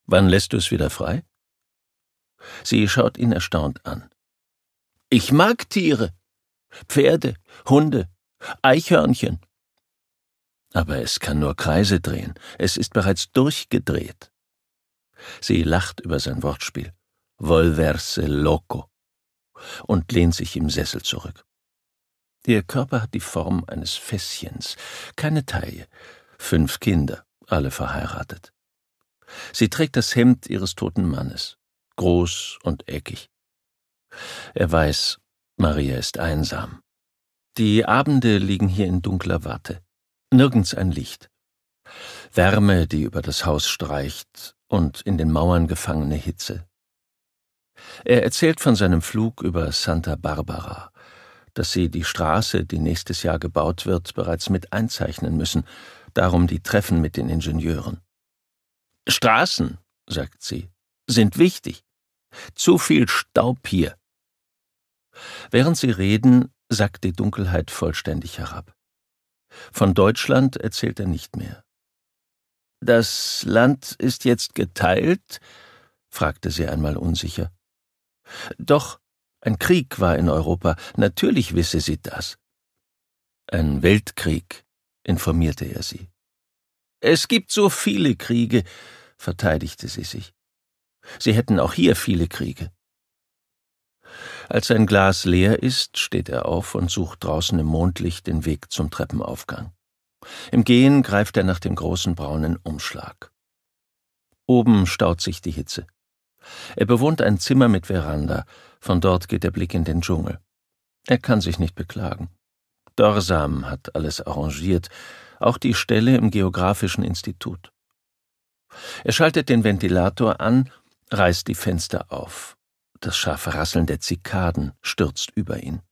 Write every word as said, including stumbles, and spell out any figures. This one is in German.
Wann lässt du es wieder frei? Sie schaut ihn erstaunt an. Ich mag Tiere. Pferde, Hunde, Eichhörnchen. Aber es kann nur Kreise drehen. Es ist bereits durchgedreht. Sie lacht über sein Wortspiel. Volverse loco. Und lehnt sich im Sessel zurück. Ihr Körper hat die Form eines Fässchens, keine Taille, fünf Kinder, alle verheiratet. Sie trägt das Hemd ihres toten Mannes, groß und eckig. Er weiß, Maria ist einsam. Die Abende liegen hier in dunkler Watte, nirgends ein Licht. Wärme, die über das Haus streicht, und in den Mauern gefangene Hitze. Er erzählt von seinem Flug über Santa Barbara, dass sie die Straße, die nächstes Jahr gebaut wird, bereits mit einzeichnen müssen, darum die Treffen mit den Ingenieuren. Straßen, sagt sie, sind wichtig. Zu viel Staub hier. Während sie reden, sackt die Dunkelheit vollständig herab. Von Deutschland erzählt er nicht mehr. »Das Land ist jetzt geteilt?« fragte sie einmal unsicher. »Doch, ein Krieg war in Europa, natürlich wisse sie das.« »Ein Weltkrieg«, informierte er sie. »Es gibt so viele Kriege«, verteidigte sie sich. »Sie hätten auch hier viele Kriege.« Als sein Glas leer ist, steht er auf und sucht draußen im Mondlicht den Weg zum Treppenaufgang. Im Gehen greift er nach dem großen braunen Umschlag. Oben staut sich die Hitze. Er bewohnt ein Zimmer mit Veranda, von dort geht der Blick in den Dschungel. Er kann sich nicht beklagen. Dorsam hat alles arrangiert, auch die Stelle im Geographischen Institut. Er schaltet den Ventilator an, reißt die Fenster auf. Das scharfe Rasseln der Zikaden stürzt über ihn.